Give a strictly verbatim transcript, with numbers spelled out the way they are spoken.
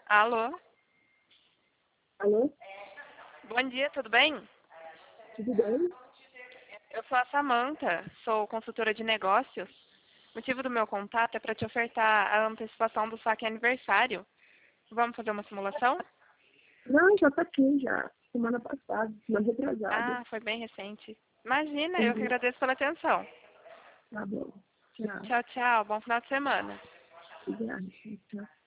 Alô? Alô? Bom dia, tudo bem? Tudo bem? Eu sou a Samantha, sou consultora de negócios. O motivo do meu contato é para te ofertar a antecipação do saque aniversário. Vamos fazer uma simulação? Não, já tá aqui já. Semana passada, semana retrasada. Ah, foi bem recente. Imagina, eu que Uhum. agradeço pela atenção. Tá bom. Tchau. Tchau, tchau. Bom final de semana. Obrigada. Tchau.